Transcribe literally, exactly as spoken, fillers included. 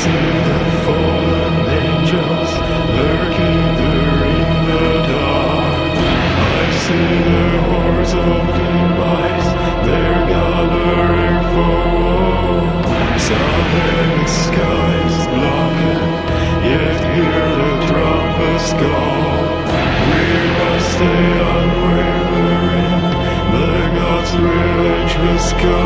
see the fallen angels lurking there in the dark. I see the hordes of demise, they're gathering for war. Some in the skies blocking, yet hear the trumpets call. We must stay unwavering, the God's revenge has come.